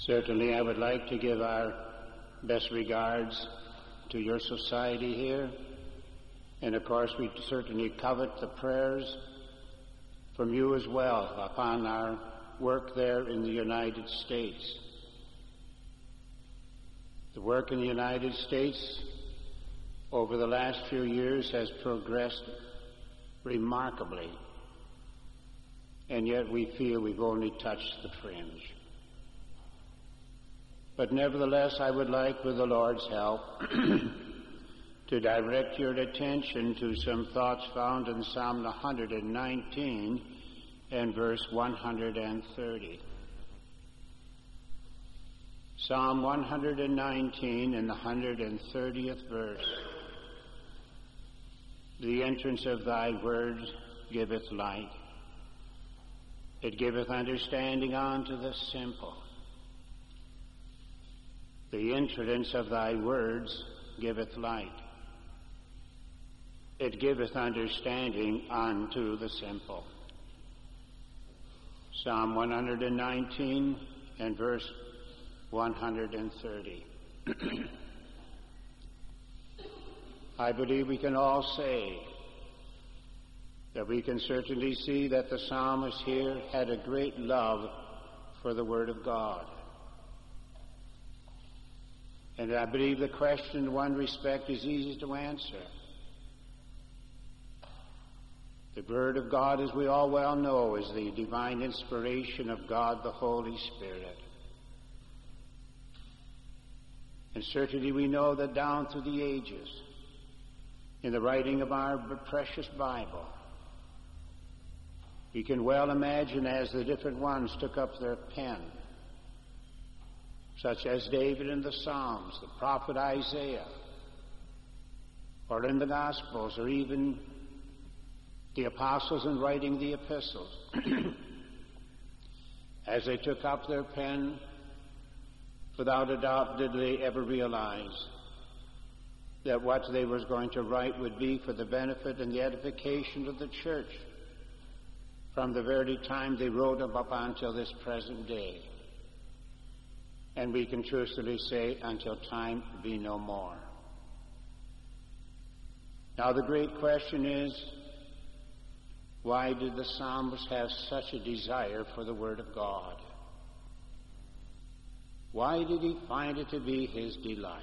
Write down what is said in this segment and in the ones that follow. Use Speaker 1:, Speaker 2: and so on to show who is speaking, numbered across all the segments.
Speaker 1: Certainly, I would like to give our best regards to your society here. And of course, we certainly covet the prayers from you as well upon our work there in the United States. The work in the United States over the last few years has progressed remarkably, and yet we feel we've only touched the fringe. But nevertheless, I would like, with the Lord's help, to direct your attention to some thoughts found in Psalm 119 and verse 130. Psalm 119 and the 130th verse. The entrance of thy word giveth light. It giveth understanding unto the simple. The entrance of thy words giveth light. It giveth understanding unto the simple. Psalm 119 and verse 130. I believe we can all say that we can certainly see that the psalmist here had a great love for the Word of God. And I believe the question in one respect is easy to answer. The Word of God, as we all well know, is the divine inspiration of God the Holy Spirit. And certainly we know that down through the ages, in the writing of our precious Bible, we can well imagine as the different ones took up their pen, such as David in the Psalms, the prophet Isaiah, or in the Gospels, or even the apostles in writing the epistles, as they took up their pen, without a doubt did they ever realize that what they were going to write would be for the benefit and the edification of the church from the very time they wrote them up until this present day. And we can truthfully say, until time be no more. Now the great question is, why did the psalmist have such a desire for the Word of God? Why did he find it to be his delight?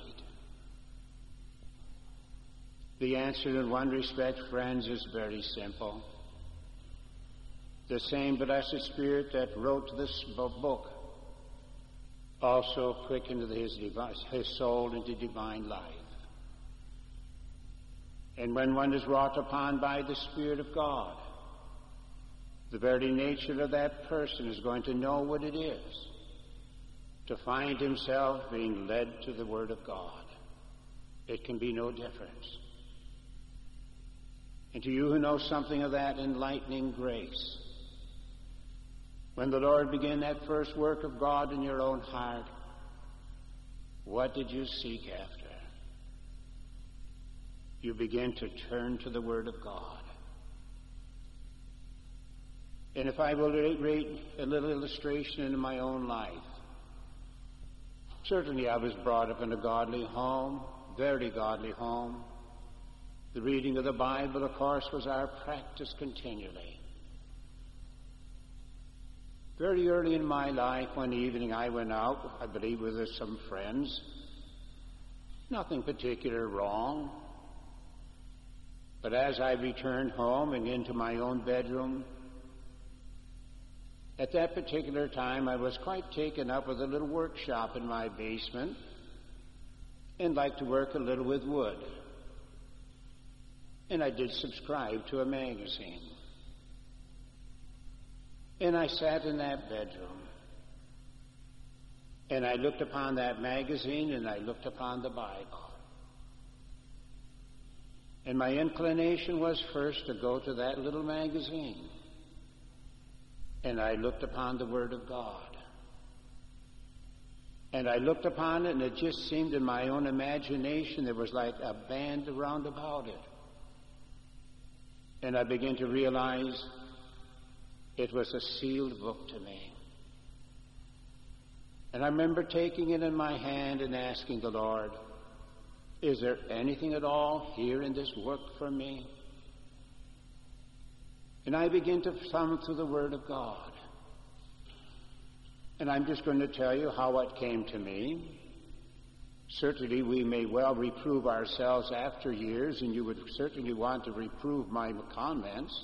Speaker 1: The answer in one respect, friends, is very simple. The same blessed Spirit that wrote this book also quickened his soul into divine life. And when one is wrought upon by the Spirit of God, the very nature of that person is going to know what it is to find himself being led to the Word of God. It can be no difference. And to you who know something of that enlightening grace, when the Lord began that first work of God in your own heart, what did you seek after? You begin to turn to the Word of God. And if I will read a little illustration in my own life, certainly I was brought up in a godly home, very godly home. The reading of the Bible, of course, was our practice continually. Very early in my life, one evening I went out, I believe with some friends. Nothing particular wrong. But as I returned home and into my own bedroom, at that particular time I was quite taken up with a little workshop in my basement and liked to work a little with wood. And I did subscribe to a magazine. And I sat in that bedroom, and I looked upon that magazine, and I looked upon the Bible. And my inclination was first to go to that little magazine, and I looked upon the Word of God. And I looked upon it, and it just seemed in my own imagination there was like a band around about it. And I began to realize it was a sealed book to me. And I remember taking it in my hand and asking the Lord, is there anything at all here in this work for me? And I begin to thumb through the Word of God. And I'm just going to tell you how it came to me. Certainly we may well reprove ourselves after years, and you would certainly want to reprove my comments.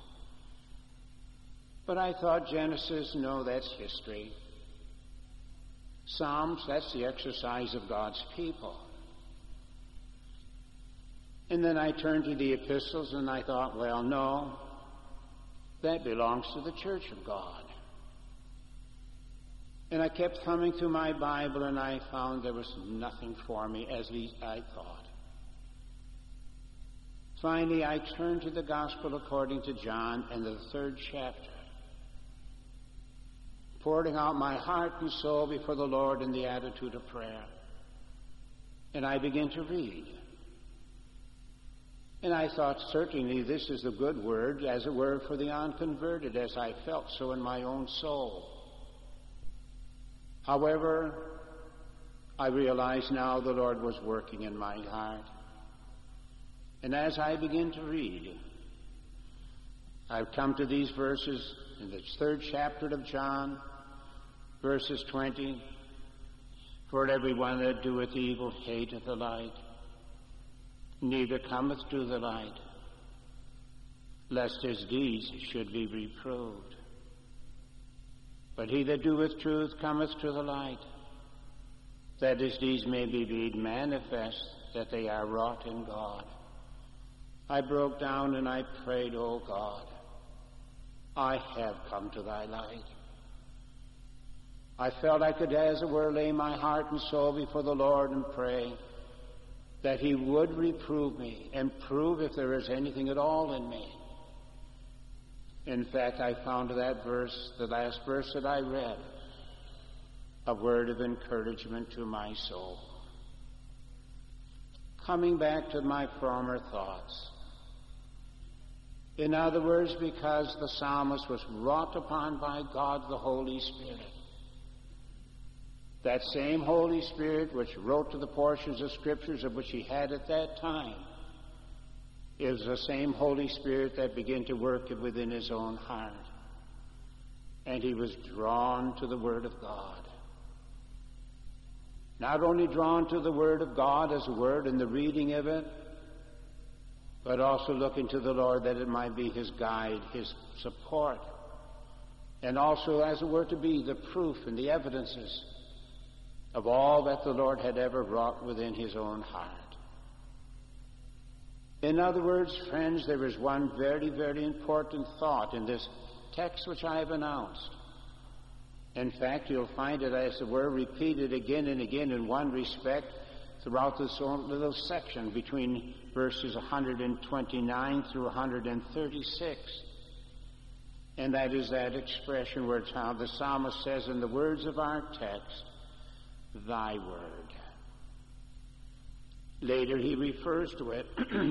Speaker 1: But I thought, Genesis, no, that's history. Psalms, that's the exercise of God's people. And then I turned to the epistles and I thought, well, no, that belongs to the church of God. And I kept thumbing through my Bible and I found there was nothing for me as I thought. Finally, I turned to the Gospel according to John and the 3rd chapter, pouring out my heart and soul before the Lord in the attitude of prayer. And I began to read. And I thought, certainly this is the good word, as it were, for the unconverted, as I felt so in my own soul. However, I realize now the Lord was working in my heart. And as I begin to read, I've come to these verses in the 3rd chapter of John, verses 20. For everyone that doeth evil hateth the light, neither cometh to the light, lest his deeds should be reproved. But he that doeth truth cometh to the light, that his deeds may be made manifest, that they are wrought in God. I broke down and I prayed, O God, I have come to thy light. I felt I could, as it were, lay my heart and soul before the Lord and pray that he would reprove me and prove if there is anything at all in me. In fact, I found that verse, the last verse that I read, a word of encouragement to my soul. Coming back to my former thoughts. In other words, because the psalmist was wrought upon by God the Holy Spirit. That same Holy Spirit which wrote to the portions of Scriptures of which he had at that time is the same Holy Spirit that began to work within his own heart. And he was drawn to the Word of God. Not only drawn to the Word of God as a word in the reading of it, but also looking to the Lord that it might be his guide, his support, and also as it were to be the proof and the evidences of all that the Lord had ever wrought within his own heart. In other words, friends, there is one very, very important thought in this text which I have announced. In fact, you'll find it, as it were, repeated again and again in one respect throughout this little section between verses 129 through 136. And that is that expression where the psalmist says in the words of our text, thy word. Later he refers to it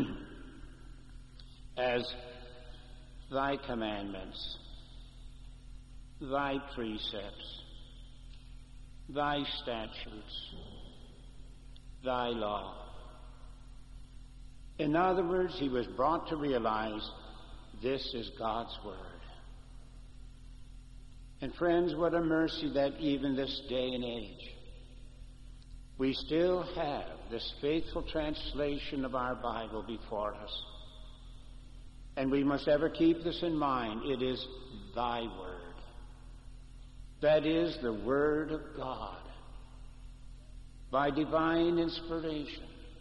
Speaker 1: as thy commandments, thy precepts, thy statutes, thy law. In other words, he was brought to realize this is God's word. And friends, what a mercy that even this day and age, we still have this faithful translation of our Bible before us. And we must ever keep this in mind. It is thy word. That is the Word of God. By divine inspiration.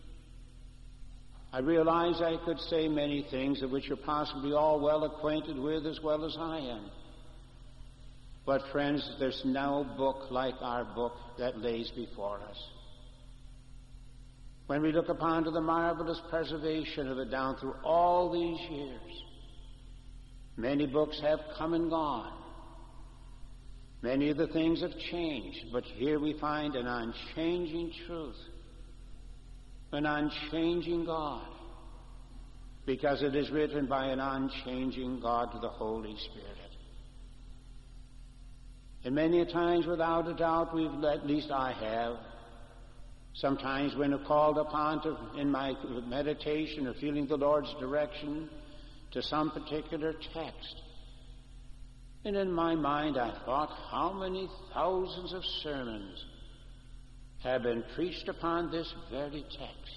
Speaker 1: I realize I could say many things of which you're possibly all well acquainted with as well as I am. But friends, there's no book like our book that lays before us. When we look upon to the marvelous preservation of it down through all these years, many books have come and gone. Many of the things have changed, but here we find an unchanging truth, an unchanging God, because it is written by an unchanging God to the Holy Spirit. And many a times, without a doubt, at least I have, sometimes when called upon to, in my meditation or feeling the Lord's direction to some particular text, and in my mind I thought, how many thousands of sermons have been preached upon this very text?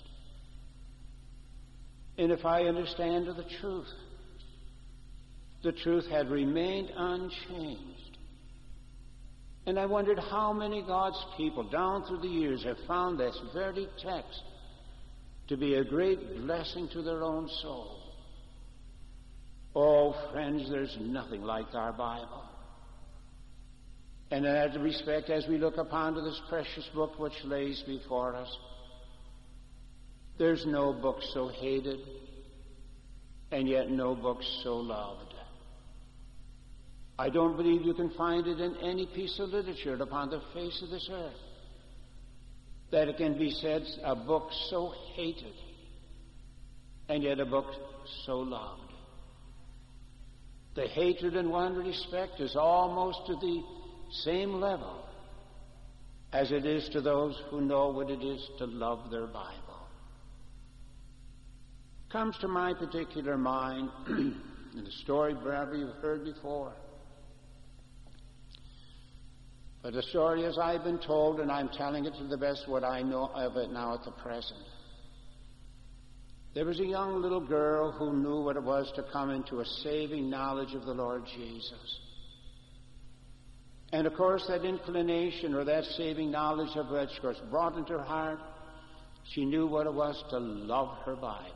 Speaker 1: And if I understand the truth had remained unchanged. And I wondered how many God's people down through the years have found this very text to be a great blessing to their own soul. Oh, friends, there's nothing like our Bible. And in that respect, as we look upon to this precious book which lays before us, there's no book so hated, and yet no book so loved. I don't believe you can find it in any piece of literature upon the face of this earth that it can be said a book so hated, and yet a book so loved. The hatred in one respect is almost to the same level as it is to those who know what it is to love their Bible. Comes to my particular mind in the story probably you've heard before. But the story as I've been told, and I'm telling it to the best what I know of it now at the present. There was a young little girl who knew what it was to come into a saving knowledge of the Lord Jesus. And of course that inclination or that saving knowledge of which, of course, brought into her heart, she knew what it was to love her Bible.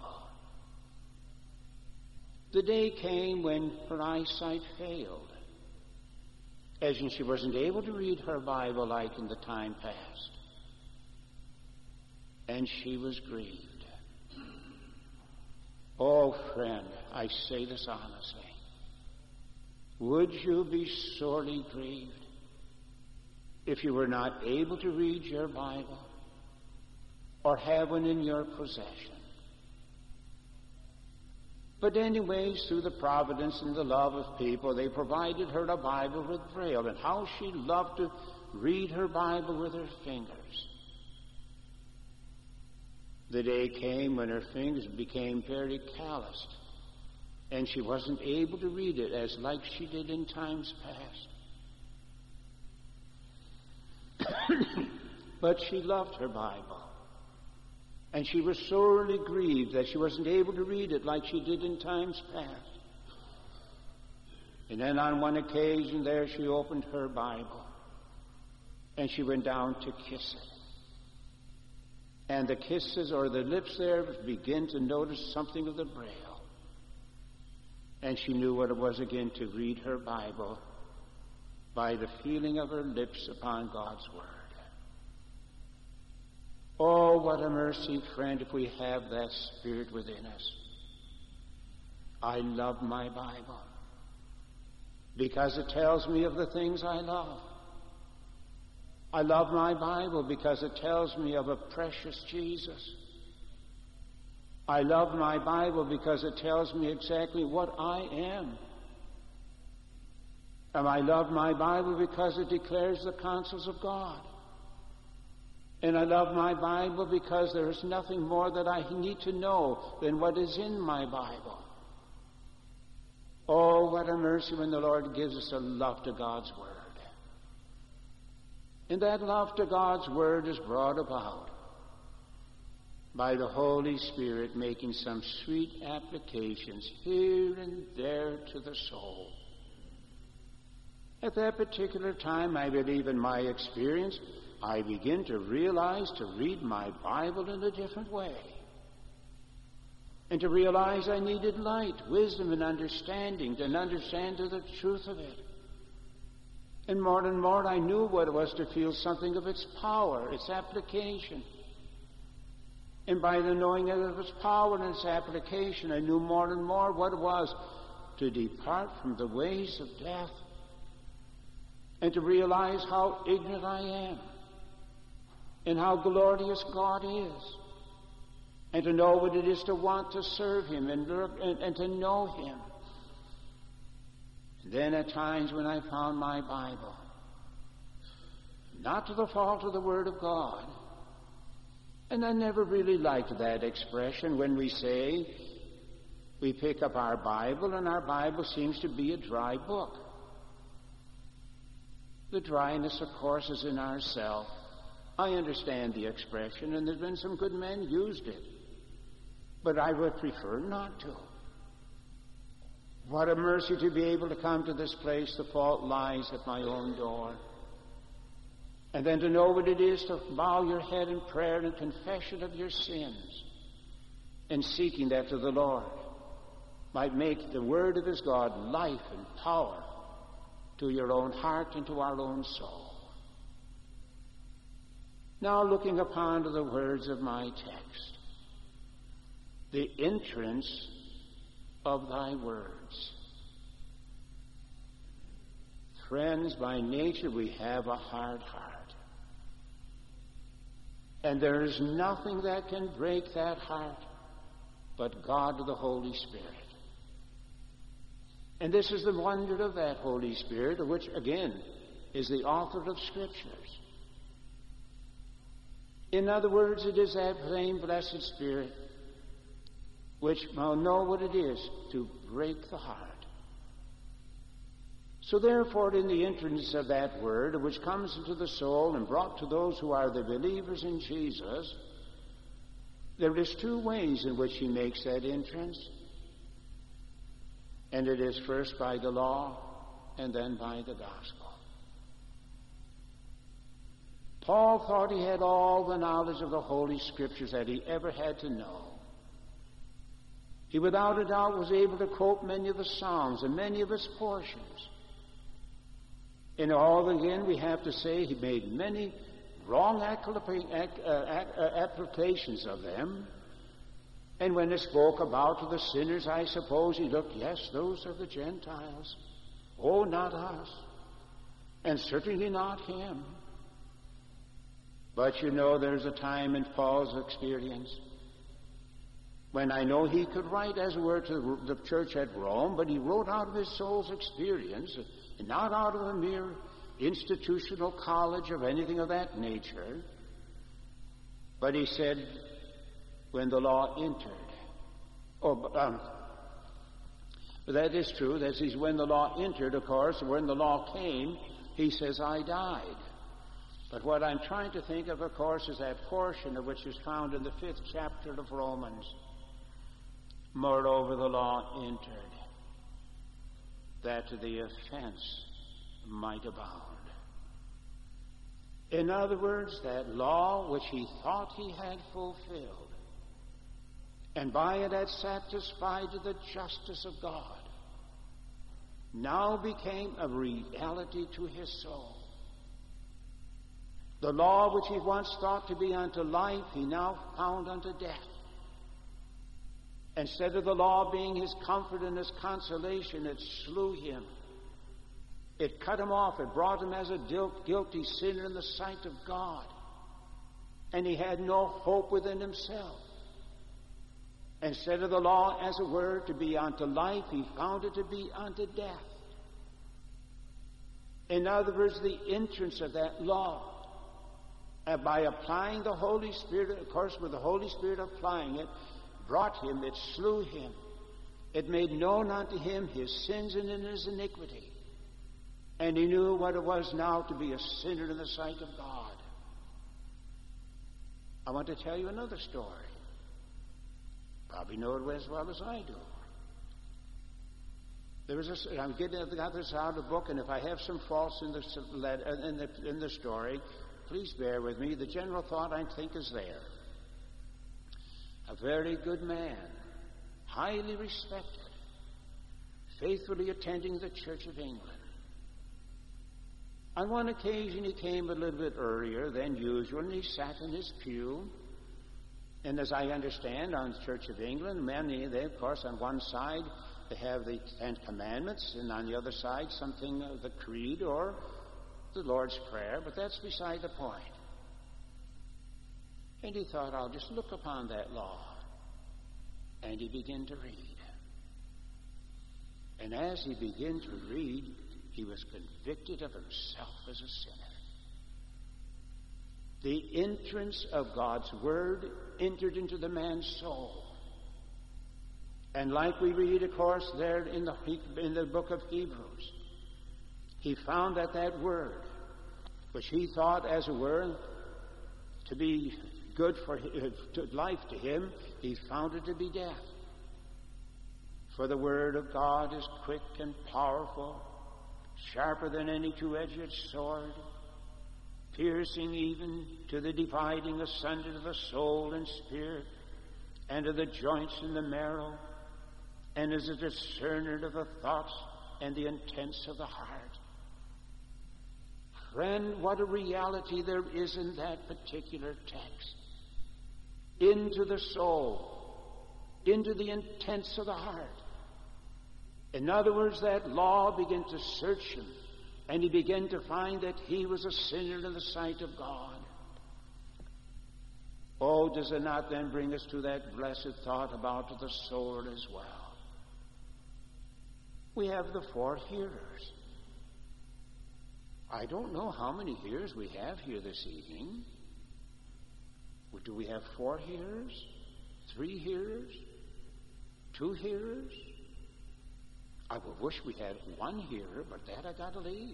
Speaker 1: The day came when her eyesight failed, as in she wasn't able to read her Bible like in the time past. And she was grieved. Oh, friend, I say this honestly. Would you be sorely grieved if you were not able to read your Bible or have one in your possession? But anyways, through the providence and the love of people, they provided her a Bible with Braille, and how she loved to read her Bible with her fingers. The day came when her fingers became very calloused, and she wasn't able to read it as like she did in times past. But she loved her Bible. And she was sorely grieved that she wasn't able to read it like she did in times past. And then on one occasion there she opened her Bible and she went down to kiss it. And the kisses or the lips there began to notice something of the Braille. And she knew what it was again to read her Bible by the feeling of her lips upon God's Word. Oh, what a mercy, friend, if we have that spirit within us. I love my Bible because it tells me of the things I love. I love my Bible because it tells me of a precious Jesus. I love my Bible because it tells me exactly what I am. And I love my Bible because it declares the counsels of God. And I love my Bible because there is nothing more that I need to know than what is in my Bible. Oh, what a mercy when the Lord gives us a love to God's Word. And that love to God's Word is brought about by the Holy Spirit making some sweet applications here and there to the soul. At that particular time, I believe in my experience, I begin to realize to read my Bible in a different way. And to realize I needed light, wisdom, and understanding to understand the truth of it. And more I knew what it was to feel something of its power, its application. And by the knowing of its power and its application, I knew more and more what it was to depart from the ways of death and to realize how ignorant I am and how glorious God is, and to know what it is to want to serve Him and to know Him. And then at times when I found my Bible, not to the fault of the Word of God. And I never really liked that expression when we say we pick up our Bible and our Bible seems to be a dry book. The dryness, of course, is in ourself. I understand the expression, and there's been some good men used it. But I would prefer not to. What a mercy to be able to come to this place. The fault lies at my own door. And then to know what it is to bow your head in prayer and confession of your sins, and seeking that to the Lord might make the Word of His God life and power to your own heart and to our own soul. Now looking upon to the words of my text, the entrance of thy words. Friends, by nature we have a hard heart. And there is nothing that can break that heart but God the Holy Spirit. And this is the wonder of that Holy Spirit, of which, again, is the author of Scriptures. In other words, it is that same blessed Spirit which will know what it is to break the heart. So therefore, in the entrance of that word, which comes into the soul and brought to those who are the believers in Jesus, there is two ways in which he makes that entrance. And it is first by the law and then by the gospel. Paul thought he had all the knowledge of the Holy Scriptures that he ever had to know. He without a doubt was able to quote many of the Psalms and many of its portions. In all, again, we have to say he made many wrong applications of them. And when it spoke about the sinners, I suppose he looked, yes, those are the Gentiles. Oh, not us. And certainly not him. But you know, there's a time in Paul's experience when I know he could write, as it were, to the church at Rome, but he wrote out of his soul's experience, and not out of a mere institutional college or anything of that nature. But he said, when the law entered, that is true. That is, when the law entered, of course, when the law came, he says, I died. But what I'm trying to think of course, is that portion of which is found in the 5th chapter of Romans. Moreover, the law entered, that the offense might abound. In other words, that law which he thought he had fulfilled, and by it had satisfied the justice of God, now became a reality to his soul. The law which he once thought to be unto life, he now found unto death. Instead of the law being his comfort and his consolation, it slew him. It cut him off. It brought him as a guilty sinner in the sight of God. And he had no hope within himself. Instead of the law, as it were, to be unto life, he found it to be unto death. In other words, the entrance of that law, by applying the Holy Spirit, of course, with the Holy Spirit applying it, brought him, it slew him. It made known unto him his sins and in his iniquity. And he knew what it was now to be a sinner in the sight of God. I want to tell you another story. Probably know it as well as I do. There was I'm got this out of the book, and if I have some faults in the story, please bear with me. The general thought, I think, is there. A very good man, highly respected, faithfully attending the Church of England. On one occasion, he came a little bit earlier than usual, and he sat in his pew. And as I understand, on the Church of England, they, of course, on one side, they have the Ten Commandments, and on the other side, something of the Creed or the Lord's Prayer, but that's beside the point. And he thought, I'll just look upon that law. And he began to read. And as he began to read, he was convicted of himself as a sinner. the entrance of God's Word entered into the man's soul. And like we read, of course, there in the book of Hebrews, he found that Word, which he thought, as it were, to be good for life to him, he found it to be death. For the Word of God is quick and powerful, sharper than any two-edged sword, piercing even to the dividing asunder of the soul and spirit, and of the joints and the marrow, and is a discerner of the thoughts and the intents of the heart. Friend, what a reality there is in that particular text. Into the soul, into the intents of the heart. In other words, that law began to search him, and he began to find that he was a sinner in the sight of God. Oh, does it not then bring us to that blessed thought about the sword as well? We have the 4 hearers. I don't know how many hearers we have here this evening. Do we have 4 hearers? 3 hearers? 2 hearers? I would wish we had 1 hearer, but that I got to leave.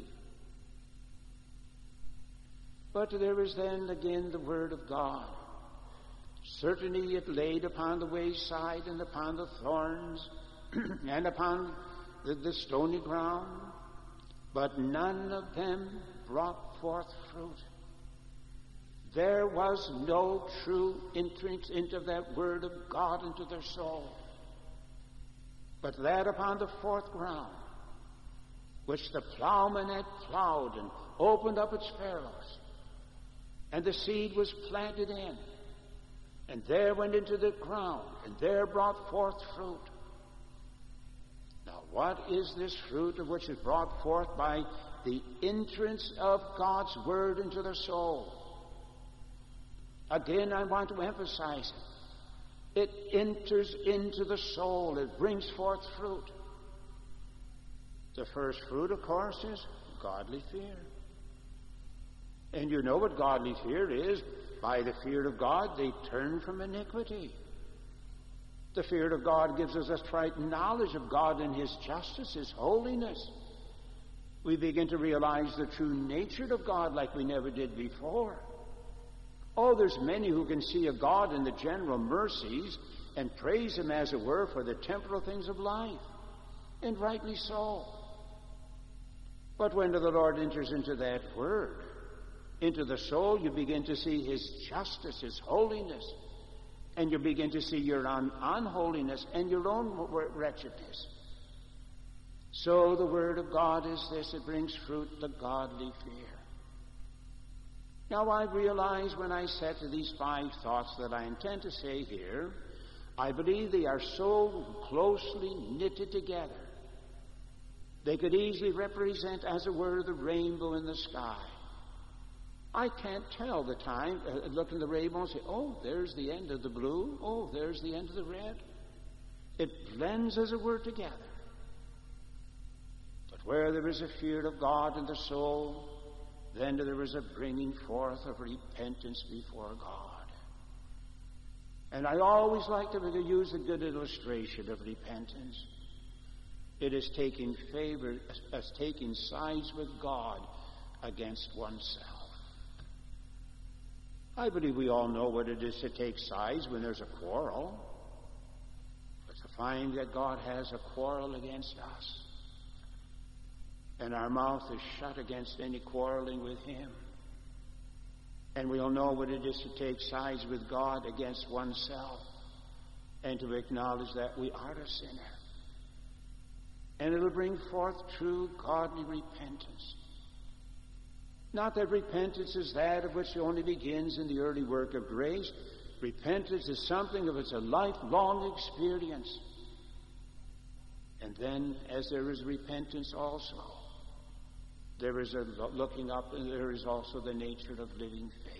Speaker 1: But there is then again the Word of God. Certainly it laid upon the wayside and upon the thorns and upon the stony ground, but none of them brought forth fruit. There was no true entrance into that Word of God into their soul, but that upon the 4th ground, which the plowman had plowed and opened up its furrows, and the seed was planted in, and there went into the ground, and there brought forth fruit. Now, what is this fruit of which is brought forth by the entrance of God's Word into the soul? Again, I want to emphasize it. It enters into the soul. It brings forth fruit. The first fruit, of course, is godly fear. And you know what godly fear is. By the fear of God, they turn from iniquity. The fear of God gives us a right knowledge of God and His justice, His holiness. We begin to realize the true nature of God like we never did before. Oh, there's many who can see a God in the general mercies and praise Him, as it were, for the temporal things of life. And rightly so. But when the Lord enters into that Word, into the soul, you begin to see His justice, His holiness. And you begin to see your own unholiness and your own wretchedness. So the Word of God is this. It brings fruit, the godly fear. Now, I realize when I set to these 5 thoughts that I intend to say here, I believe they are so closely knitted together. They could easily represent, as it were, the rainbow in the sky. I can't tell the time, look in the rainbow and say, oh, there's the end of the blue, oh, there's the end of the red. It blends, as it were, together. But where there is a fear of God in the soul, then there is a bringing forth of repentance before God. And I always like to use a good illustration of repentance. It is taking sides with God against oneself. I believe we all know what it is to take sides when there's a quarrel. But to find that God has a quarrel against us, and our mouth is shut against any quarreling with Him. And we'll know what it is to take sides with God against oneself, and to acknowledge that we are a sinner. And it'll bring forth true godly repentance. Not that repentance is that of which only begins in the early work of grace. Repentance is something of it's a lifelong experience. And then, as there is repentance also, there is a looking up, and there is also the nature of living faith.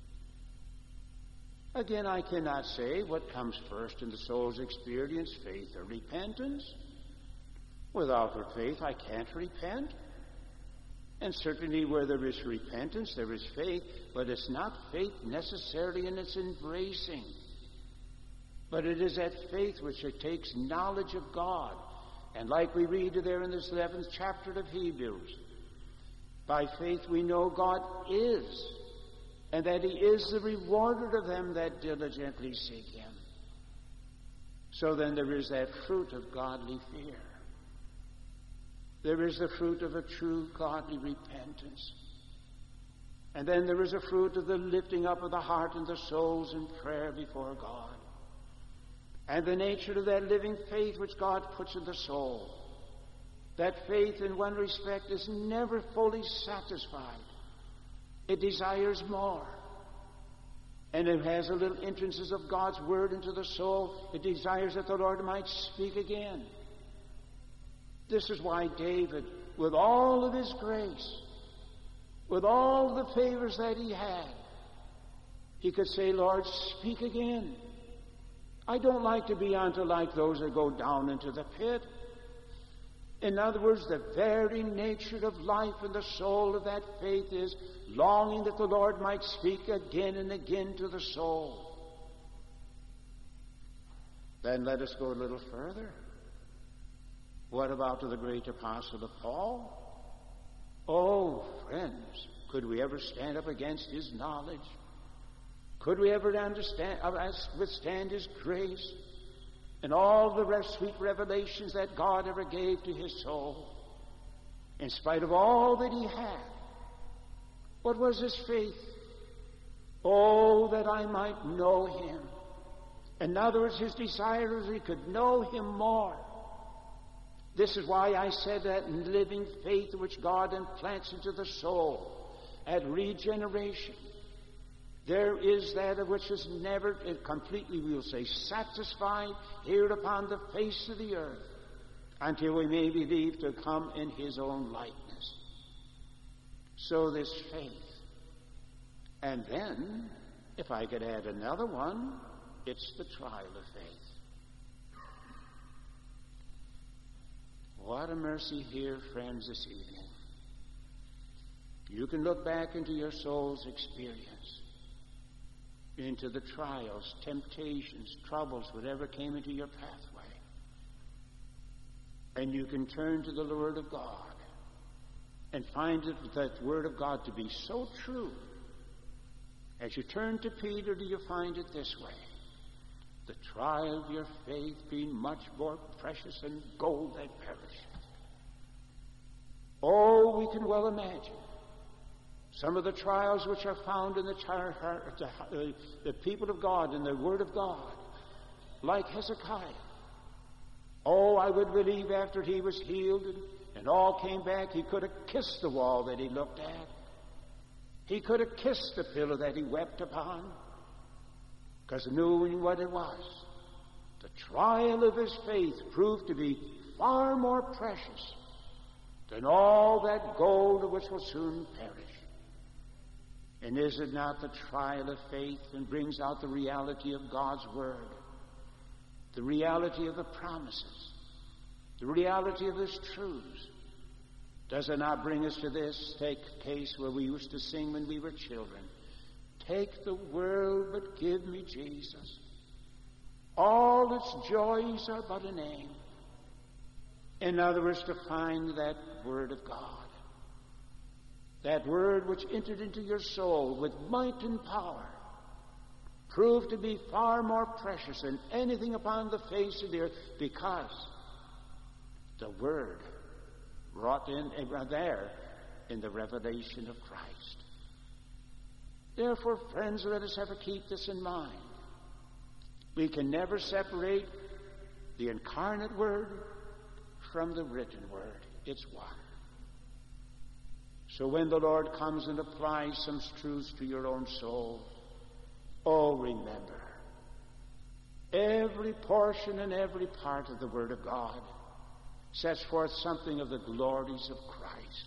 Speaker 1: Again, I cannot say what comes first in the soul's experience, faith or repentance. Without faith, I can't repent. And certainly where there is repentance, there is faith, but it's not faith necessarily in its embracing. But it is that faith which it takes knowledge of God. And like we read there in this 11th chapter of Hebrews, by faith we know God is, and that He is the rewarder of them that diligently seek Him. So then there is that fruit of godly fear. There is the fruit of a true godly repentance. And then there is a fruit of the lifting up of the heart and the souls in prayer before God. And the nature of that living faith which God puts in the soul. That faith in one respect is never fully satisfied. It desires more. And it has a little entrances of God's word into the soul. It desires that the Lord might speak again. This is why David, with all of his grace, with all the favors that he had, he could say, Lord, speak again. I don't like to be unto like those that go down into the pit. In other words, the very nature of life in the soul of that faith is longing that the Lord might speak again and again to the soul. Then let us go a little further. What about to the great apostle of Paul? Oh, friends, could we ever stand up against his knowledge? Could we ever withstand his grace and all the sweet revelations that God ever gave to his soul? In spite of all that he had, what was his faith? Oh, that I might know him. In other words, his desire was he could know him more. This is why I said that living faith which God implants into the soul at regeneration, there is that which is never completely, we will say, satisfied here upon the face of the earth until we may believe to come in his own likeness. So this faith. And then, if I could add another one, it's the trial of faith. What a mercy here, friends, this evening. You can look back into your soul's experience, into the trials, temptations, troubles, whatever came into your pathway. And you can turn to the Word of God and find that Word of God to be so true. As you turn to Peter, do you find it this way? The trial of your faith being much more precious than gold that perisheth. Oh, we can well imagine some of the trials which are found in the people of God, in the Word of God, like Hezekiah. Oh, I would believe after he was healed and all came back, he could have kissed the wall that he looked at. He could have kissed the pillow that he wept upon, because knowing what it was, the trial of his faith proved to be far more precious than all that gold which will soon perish. And is it not the trial of faith that brings out the reality of God's Word, the reality of the promises, the reality of His truths? Does it not bring us to this case where we used to sing when we were children? Take the world, but give me Jesus. All its joys are but a name. In other words, to find that Word of God. That Word which entered into your soul with might and power, proved to be far more precious than anything upon the face of the earth, because the Word wrought in there in the revelation of Christ. Therefore, friends, let us ever keep this in mind. We can never separate the incarnate Word from the written Word. It's one. So when the Lord comes and applies some truths to your own soul, oh, remember, every portion and every part of the Word of God sets forth something of the glories of Christ.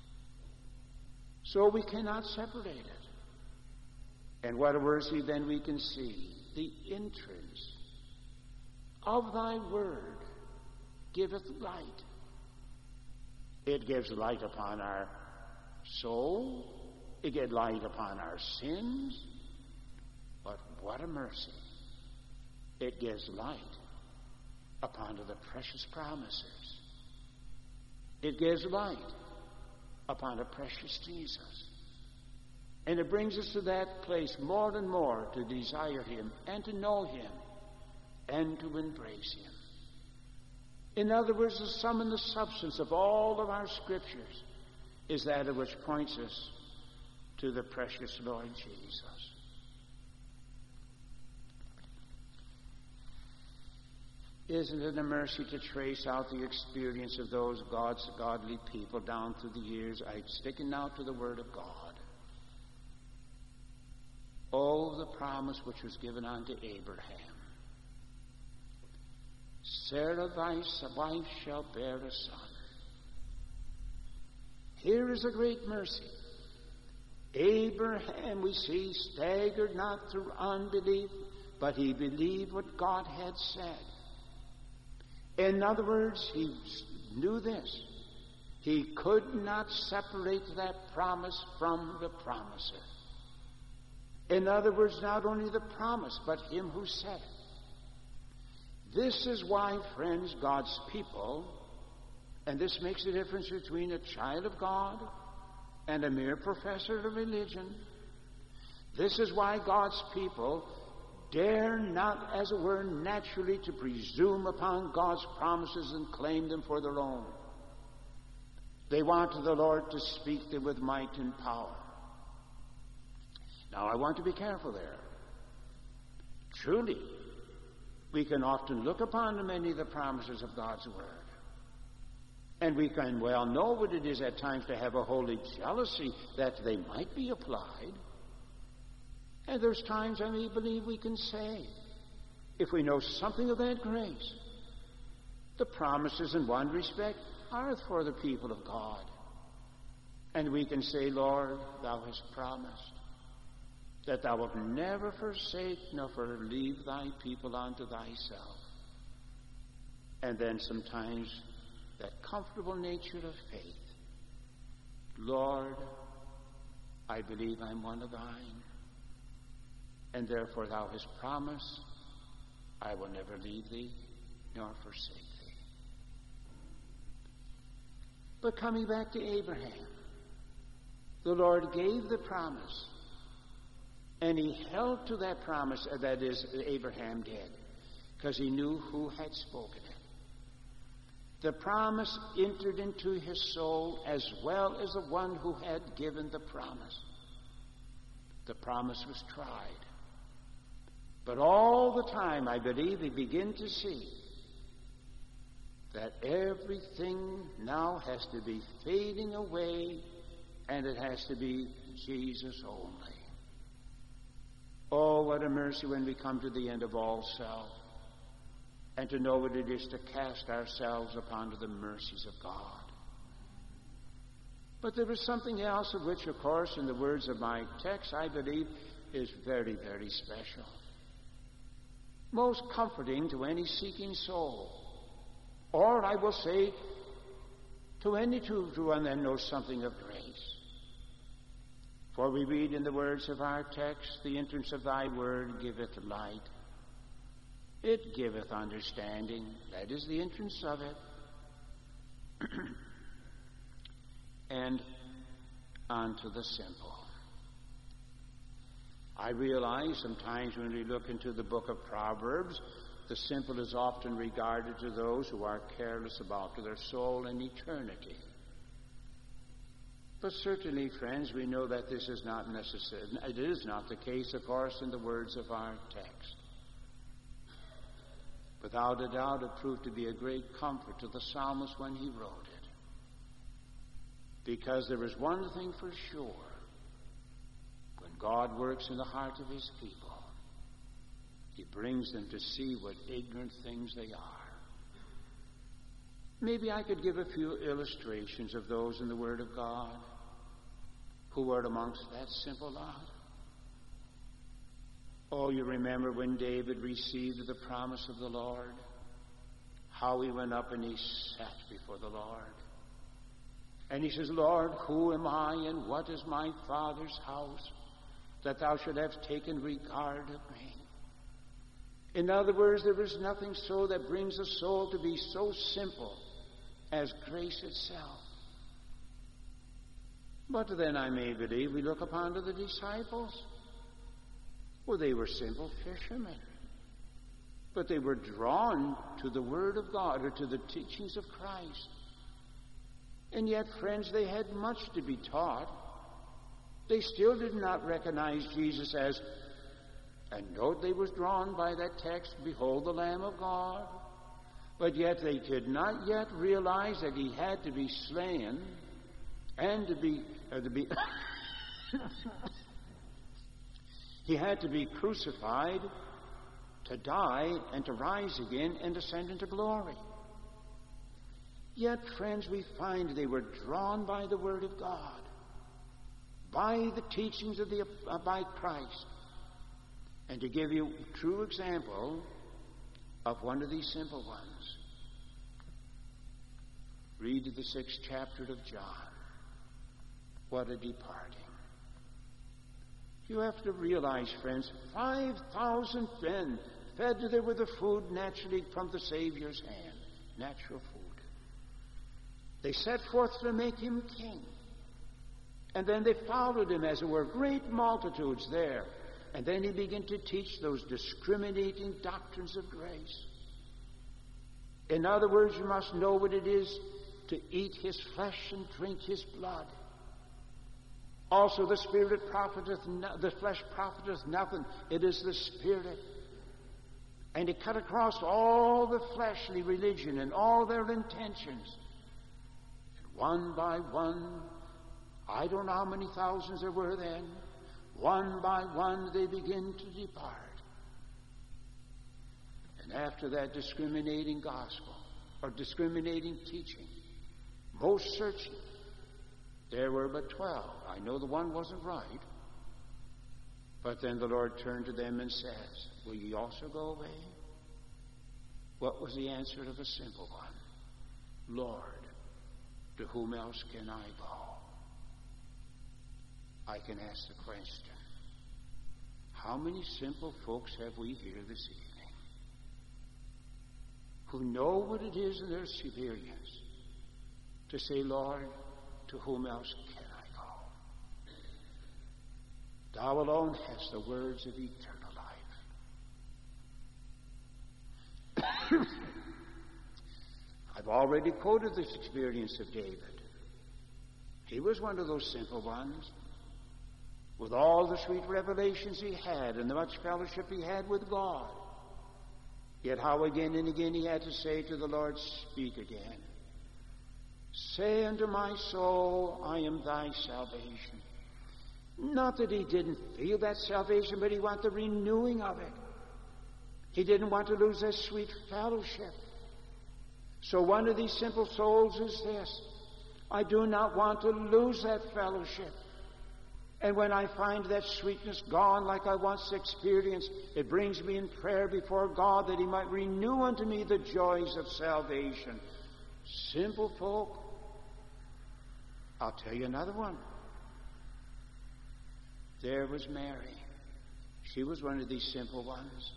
Speaker 1: So we cannot separate it. And what a mercy then we can see. The entrance of thy word giveth light. It gives light upon our So, it gives light upon our sins, but what a mercy. It gives light upon the precious promises. It gives light upon the precious Jesus. And it brings us to that place more and more to desire him and to know him and to embrace him. In other words, the sum and the substance of all of our scriptures is that of which points us to the precious Lord Jesus. Isn't it a mercy to trace out the experience of those godly people down through the years? I'm sticking now to the Word of God. Oh, the promise which was given unto Abraham. Sarah, thy wife, shall bear a son. Here is a great mercy. Abraham, we see, staggered not through unbelief, but he believed what God had said. In other words, he knew this. He could not separate that promise from the promiser. In other words, not only the promise, but him who said it. This is why, friends, God's people, and this makes a difference between a child of God and a mere professor of religion. This is why God's people dare not, as it were, naturally to presume upon God's promises and claim them for their own. They want the Lord to speak them with might and power. Now, I want to be careful there. Truly, we can often look upon many of the promises of God's Word. And we can well know what it is at times to have a holy jealousy that they might be applied. And there's times I may believe we can say, if we know something of that grace, the promises in one respect are for the people of God. And we can say, Lord, thou hast promised that thou wilt never forsake nor leave thy people unto thyself. And then sometimes that comfortable nature of faith. Lord, I believe I'm one of thine, and therefore thou hast promised, I will never leave thee nor forsake thee. But coming back to Abraham, the Lord gave the promise, and he held to that promise, that is, Abraham did, because he knew who had spoken it. The promise entered into his soul as well as the one who had given the promise. The promise was tried. But all the time, I believe, we begin to see that everything now has to be fading away, and it has to be Jesus only. Oh, what a mercy when we come to the end of all self, and to know what it is to cast ourselves upon the mercies of God. But there is something else of which, of course, in the words of my text, I believe is very, very special. Most comforting to any seeking soul. Or, I will say, to any to one that knows something of grace. For we read in the words of our text, the entrance of thy word giveth light. It giveth understanding. That is the entrance of it. And unto the simple. I realize sometimes when we look into the book of Proverbs, the simple is often regarded to those who are careless about their soul and eternity. But certainly, friends, we know that this is not necessary. It is not the case, of course, in the words of our text. Without a doubt, it proved to be a great comfort to the psalmist when he wrote it. Because there is one thing for sure. When God works in the heart of his people, he brings them to see what ignorant things they are. Maybe I could give a few illustrations of those in the Word of God who were amongst that simple lot. Oh, you remember when David received the promise of the Lord, how he went up and he sat before the Lord. And he says, Lord, who am I and what is my Father's house that thou should have taken regard of me? In other words, there is nothing so that brings a soul to be so simple as grace itself. But then I may believe we look upon to the disciples. Well, they were simple fishermen. But they were drawn to the Word of God or to the teachings of Christ. And yet, friends, they had much to be taught. They still did not recognize Jesus as, and note they was drawn by that text, behold the Lamb of God. But yet they did not yet realize that he had to be slain and to be he had to be crucified, to die, and to rise again and ascend into glory. Yet, friends, we find they were drawn by the Word of God, by the teachings by Christ. And to give you a true example of one of these simple ones, read the 6th chapter of John. What a departing. You have to realize, friends, 5,000 men fed there with the food naturally from the Savior's hand, natural food. They set forth to make him king. And then they followed him, as it were, great multitudes there. And then he began to teach those discriminating doctrines of grace. In other words, you must know what it is to eat his flesh and drink his blood. Also, the flesh profiteth nothing. It is the Spirit. And he cut across all the fleshly religion and all their intentions. And one by one, I don't know how many thousands there were then, one by one they begin to depart. And after that discriminating gospel, or discriminating teaching, most searching, there were but 12. I know the one wasn't right. But then the Lord turned to them and says, will ye also go away? What was the answer of a simple one? Lord, to whom else can I go? I can ask the question, how many simple folks have we here this evening who know what it is in their experience to say, Lord, to whom else can I go? Thou alone hast the words of eternal life. I've already quoted this experience of David. He was one of those simple ones. With all the sweet revelations he had and the much fellowship he had with God. Yet how again and again he had to say to the Lord, speak again. Say unto my soul, I am thy salvation. Not that he didn't feel that salvation, but he wanted the renewing of it. He didn't want to lose that sweet fellowship. So one of these simple souls is this. I do not want to lose that fellowship. And when I find that sweetness gone like I once experienced, it brings me in prayer before God that he might renew unto me the joys of salvation. Simple folk. I'll tell you another one. There was Mary. She was one of these simple ones.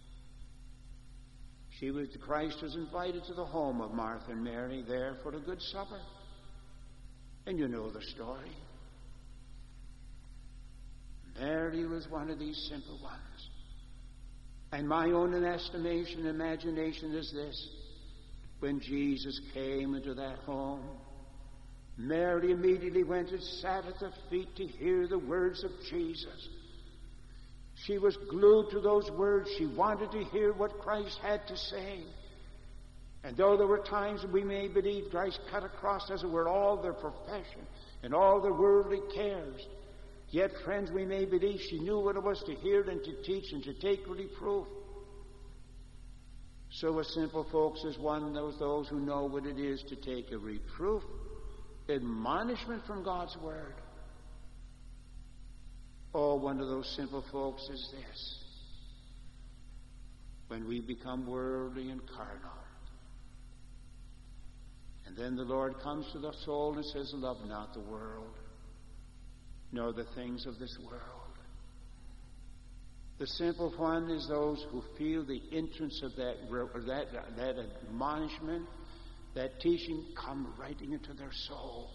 Speaker 1: Christ was invited to the home of Martha and Mary there for a good supper. And you know the story. Mary was one of these simple ones. And my own estimation and imagination is this. When Jesus came into that home, Mary immediately went and sat at the feet to hear the words of Jesus. She was glued to those words. She wanted to hear what Christ had to say. And though there were times we may believe Christ cut across, as it were, all their profession and all their worldly cares, yet, friends, we may believe she knew what it was to hear and to teach and to take reproof. So as simple folks is one of those who know what it is to take a reproof, admonishment from God's Word. Oh, one of those simple folks is this. When we become worldly and carnal, And then the Lord comes to the soul and says, love not the world, nor the things of this world. The simple one is those who feel the entrance of that admonishment, that teaching come right into their soul.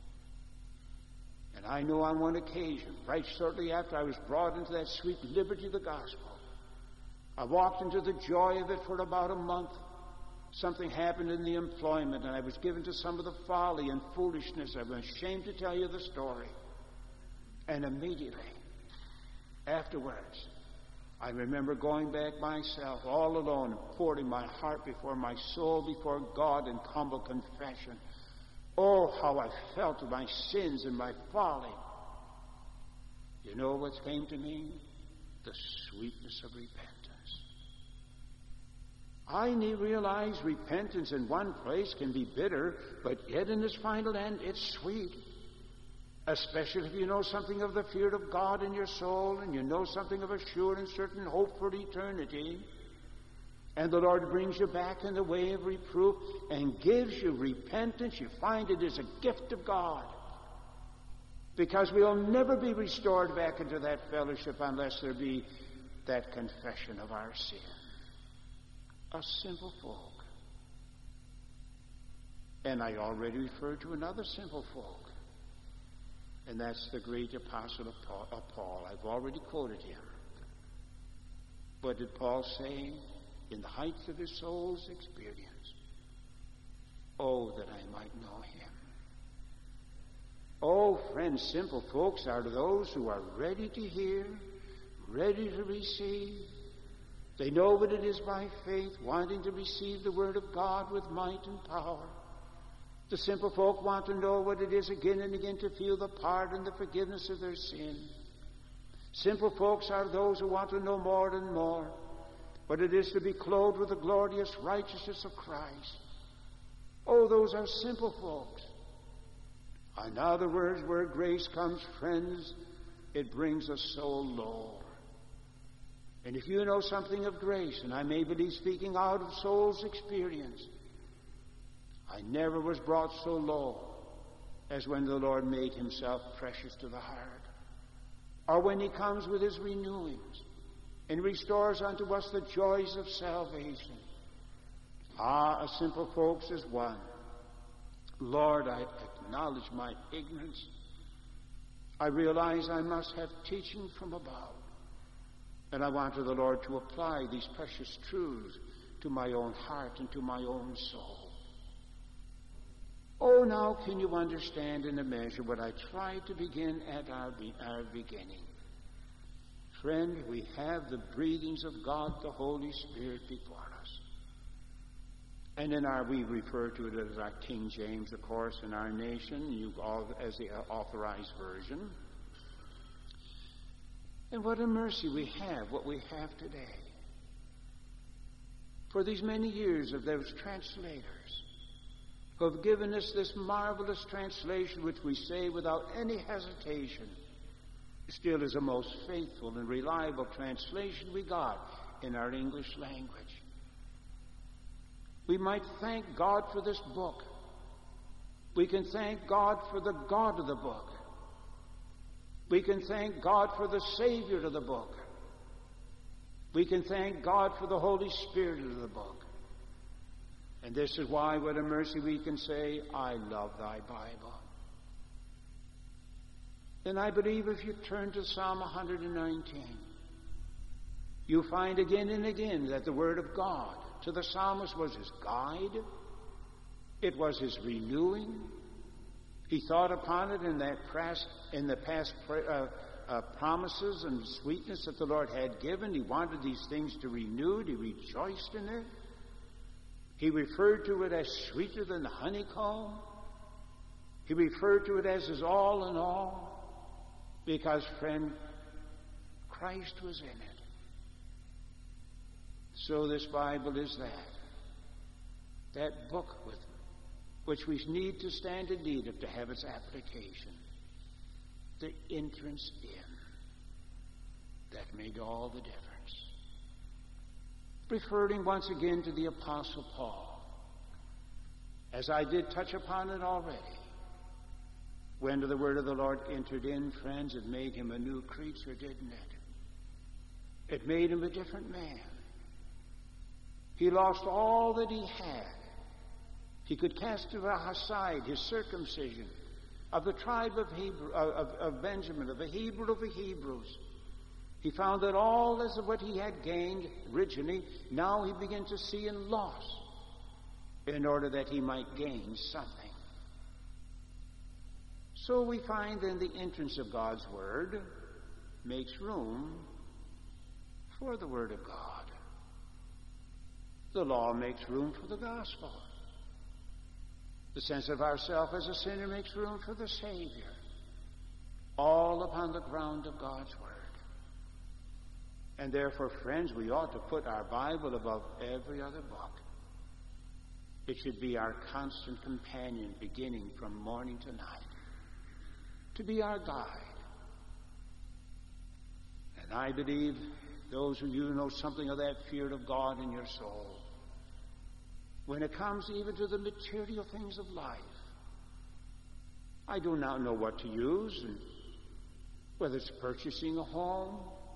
Speaker 1: And I know on one occasion, right shortly after I was brought into that sweet liberty of the gospel, I walked into the joy of it for about a month. Something happened in the employment, and I was given to some of the folly and foolishness. I'm ashamed to tell you the story. And immediately afterwards, I remember going back myself, all alone, and pouring my heart before my soul, before God in humble confession. Oh, how I felt of my sins and my folly. You know what came to me? The sweetness of repentance. I realize repentance in one place can be bitter, but yet in its final end, it's sweet. Especially if you know something of the fear of God in your soul, and you know something of a sure and certain hope for eternity. And the Lord brings you back in the way of reproof and gives you repentance. You find it is a gift of God. Because we'll never be restored back into that fellowship unless there be that confession of our sin. A simple folk. And I already referred to another simple folk. And that's the great apostle of Paul. I've already quoted him. What did Paul say in the heights of his soul's experience? Oh, that I might know him. Oh, friends, simple folks are those who are ready to hear, ready to receive. They know what it is by faith, wanting to receive the word of God with might and power. The simple folk want to know what it is again and again to feel the pardon and the forgiveness of their sin. Simple folks are those who want to know more and more what it is to be clothed with the glorious righteousness of Christ. Oh, those are simple folks. In other words, where grace comes, friends, it brings a soul low. And if you know something of grace, and I may be speaking out of soul's experience, I never was brought so low as when the Lord made himself precious to the heart, or when he comes with his renewings and restores unto us the joys of salvation. A simple folks is one. Lord, I acknowledge my ignorance. I realize I must have teaching from above. And I want the Lord to apply these precious truths to my own heart and to my own soul. Oh, now can you understand in a measure what I tried to begin at our beginning? Friend, we have the breathings of God, the Holy Spirit, before us. And we refer to it as our King James, of course, in our nation, as the authorized version. And what a mercy we have, what we have today. For these many years of those translators who have given us this marvelous translation, which we say without any hesitation still is the most faithful and reliable translation we got in our English language. We might thank God for this book. We can thank God for the God of the book. We can thank God for the Savior of the book. We can thank God for the Holy Spirit of the book. And this is why, what a mercy we can say, I love thy Bible. And I believe if you turn to Psalm 119, you find again and again that the Word of God to the psalmist was his guide. It was his renewing. He thought upon it in the past promises and sweetness that the Lord had given. He wanted these things to renew. He rejoiced in it. He referred to it as sweeter than the honeycomb. He referred to it as his all in all. Because, friend, Christ was in it. So this Bible is that book which we need to stand in need of to have its application. The entrance in. That made all the difference. Referring once again to the Apostle Paul. As I did touch upon it already, when the word of the Lord entered in, friends, it made him a new creature, didn't it? It made him a different man. He lost all that he had. He could cast aside his circumcision of the tribe of Benjamin, of the Hebrew of the Hebrews. He found that all as of what he had gained originally, now he began to see in loss, in order that he might gain something. So we find then the entrance of God's Word makes room for the Word of God. The law makes room for the gospel. The sense of ourself as a sinner makes room for the Savior. All upon the ground of God's Word. And therefore, friends, we ought to put our Bible above every other book. It should be our constant companion beginning from morning to night. To be our guide. And I believe those of you who know something of that fear of God in your soul, when it comes even to the material things of life, I do not know what to use, and whether it's purchasing a home,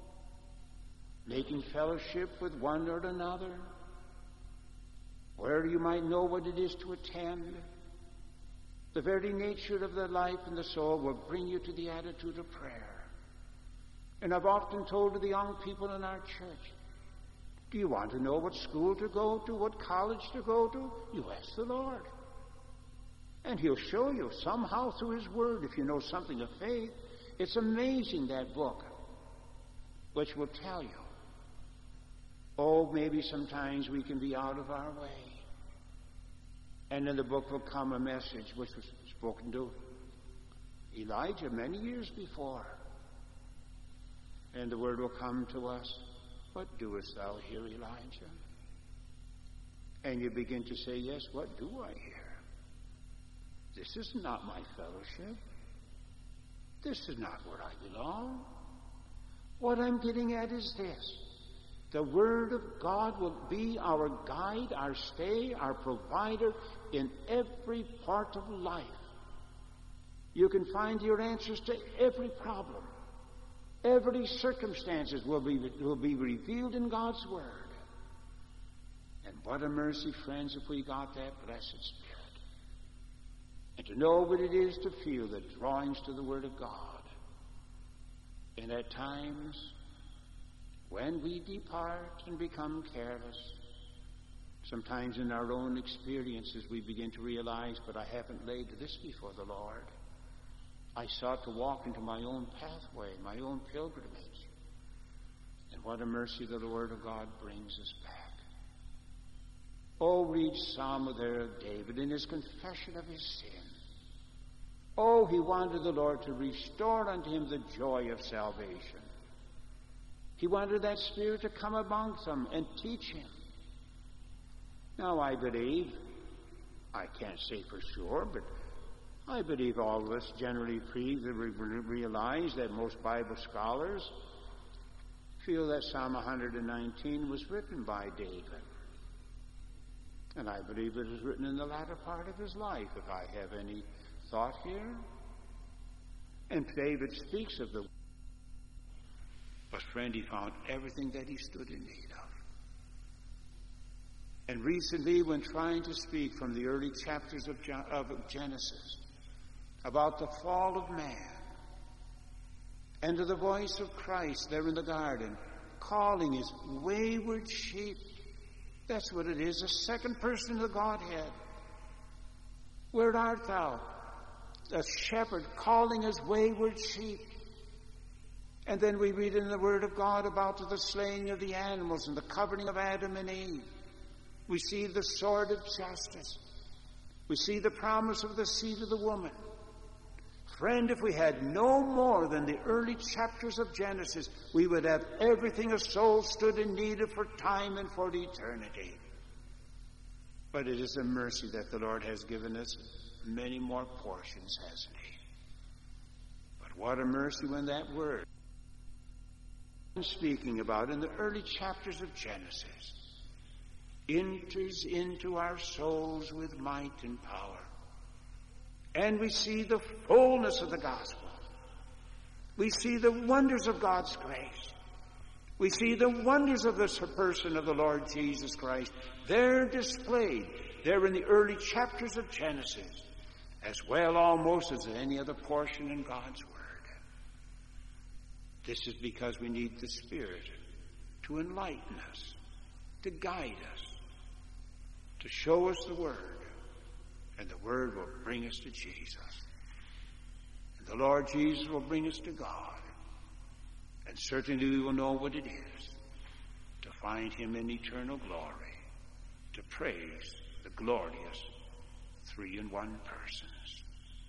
Speaker 1: making fellowship with one or another, where you might know what it is to attend. The very nature of the life and the soul will bring you to the attitude of prayer. And I've often told to the young people in our church, do you want to know what school to go to, what college to go to? You ask the Lord. And He'll show you somehow through His Word, if you know something of faith. It's amazing, that book, which will tell you. Oh, maybe sometimes we can be out of our way. And in the book will come a message which was spoken to Elijah many years before. And the word will come to us, what doest thou here, Elijah? And you begin to say, yes, what do I hear? This is not my fellowship. This is not where I belong. What I'm getting at is this. The Word of God will be our guide, our stay, our provider in every part of life. You can find your answers to every problem. Every circumstances will be revealed in God's Word. And what a mercy, friends, if we got that blessed Spirit. And to know what it is to feel the drawings to the Word of God. And at times, when we depart and become careless, sometimes in our own experiences we begin to realize, but I haven't laid this before the Lord. I sought to walk into my own pathway, my own pilgrimage. And what a mercy that the Word of God brings us back. Oh, read Psalm there of David in his confession of his sin. Oh, he wanted the Lord to restore unto him the joy of salvation. He wanted that Spirit to come amongst them and teach him. Now, I believe, I can't say for sure, but I believe all of us generally realize that most Bible scholars feel that Psalm 119 was written by David. And I believe it was written in the latter part of his life, if I have any thought here. And David speaks of the... But friend, he found everything that he stood in need of. And recently, when trying to speak from the early chapters of Genesis about the fall of man, and to the voice of Christ there in the garden, calling his wayward sheep, that's what it is, the second person of the Godhead. Where art thou? A shepherd calling his wayward sheep. And then we read in the Word of God about the slaying of the animals and the covering of Adam and Eve. We see the sword of justice. We see the promise of the seed of the woman. Friend, if we had no more than the early chapters of Genesis, we would have everything a soul stood in need of for time and for eternity. But it is a mercy that the Lord has given us many more portions, hasn't He? But what a mercy when that word I'm speaking about in the early chapters of Genesis enters into our souls with might and power. And we see the fullness of the gospel. We see the wonders of God's grace. We see the wonders of the person of the Lord Jesus Christ. They're displayed there in the early chapters of Genesis, as well almost as any other portion in God's Word. This is because we need the Spirit to enlighten us, to guide us, to show us the Word, and the Word will bring us to Jesus. And the Lord Jesus will bring us to God. And certainly we will know what it is to find Him in eternal glory, to praise the glorious three-in-one persons.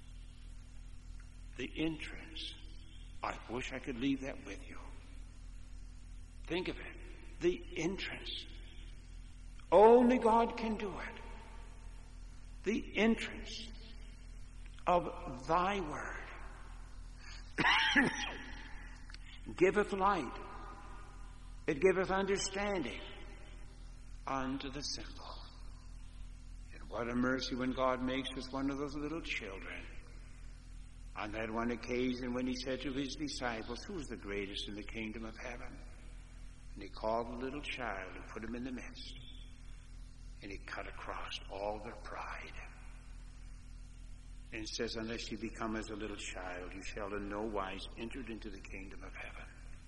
Speaker 1: The entrance. I wish I could leave that with you. Think of it. The entrance. Only God can do it. The entrance of thy word giveth light. It giveth understanding unto the simple. And what a mercy when God makes us one of those little children. On that one occasion when he said to his disciples, who is the greatest in the kingdom of heaven? And he called a little child and put him in the midst. And he cut across all their pride. And says, unless you become as a little child, you shall in no wise enter into the kingdom of heaven.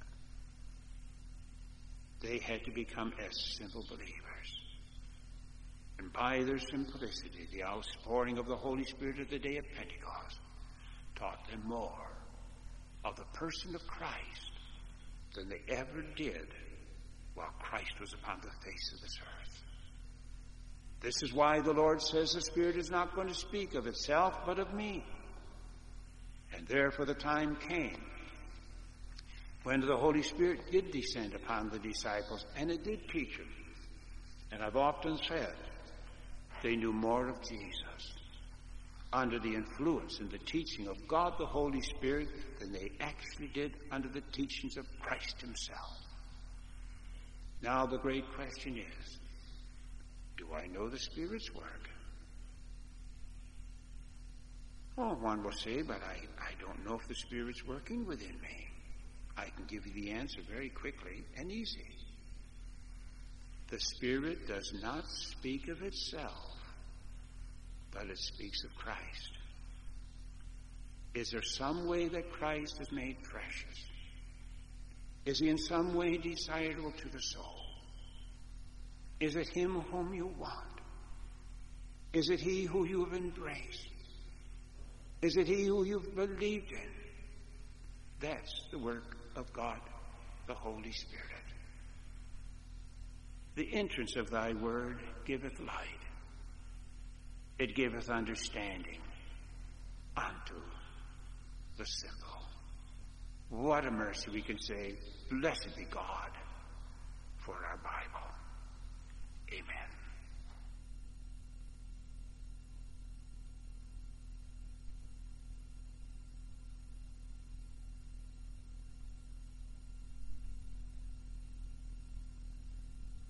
Speaker 1: They had to become as simple believers. And by their simplicity, the outpouring of the Holy Spirit of the day of Pentecost taught them more of the person of Christ than they ever did while Christ was upon the face of this earth. This is why the Lord says the Spirit is not going to speak of itself, but of me. And therefore the time came when the Holy Spirit did descend upon the disciples, and it did teach them. And I've often said they knew more of Jesus under the influence and the teaching of God the Holy Spirit than they actually did under the teachings of Christ himself. Now the great question is, do I know the Spirit's work? Oh, one will say, but I don't know if the Spirit's working within me. I can give you the answer very quickly and easy. The Spirit does not speak of itself, but it speaks of Christ. Is there some way that Christ is made precious? Is he in some way desirable to the soul? Is it him whom you want? Is it he who you have embraced? Is it he who you've believed in? That's the work of God, the Holy Spirit. The entrance of thy word giveth light. It giveth understanding unto the simple. What a mercy we can say, blessed be God for our Bible. Amen.